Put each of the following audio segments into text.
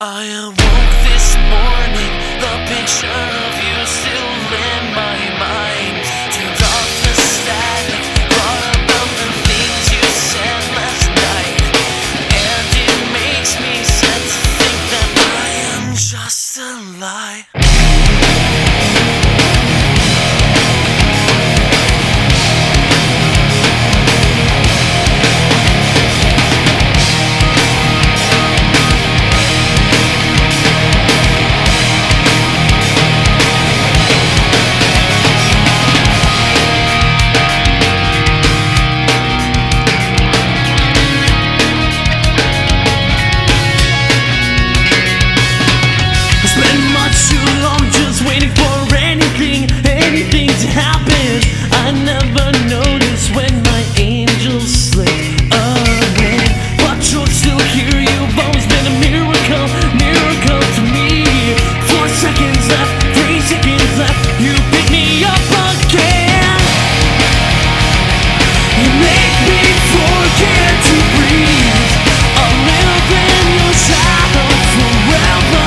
I awoke this morning, the picture of you still in my mind. Turned off the static, thought about the things you said last night. And it makes me sad to think that I am just a lie. Anything to happen. I never noticed when my angels slip away, but you're still here. You've always been a miracle, miracle to me. 4 seconds left, 3 seconds left. You pick me up again. You make me forget to breathe. I'll live in your shadow forever.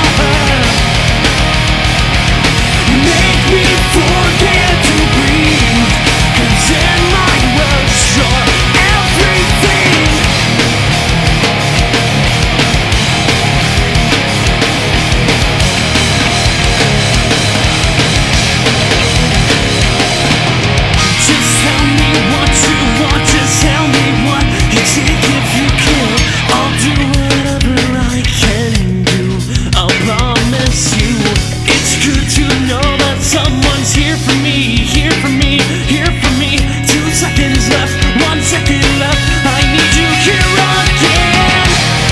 You make me forget to breathe, 'cause in my world you're everything. Just tell me what you want, just tell me what you take if you can. I'll do whatever I can do, I'll promise you. It's good to know that someone's here for me, here for me, here for me. 2 seconds left, 1 second left. I need you here again.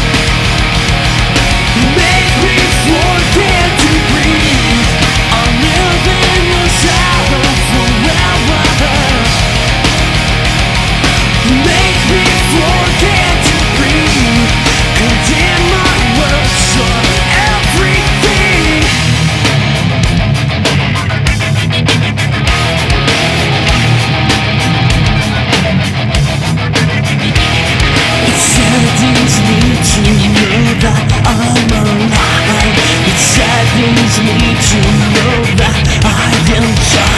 You make me forget to breathe. I'll live in your shadow forever. You make me forget to breathe, 'cause in my world you're everything. It saddens me to know that I'm alive. It saddens me to know that I am just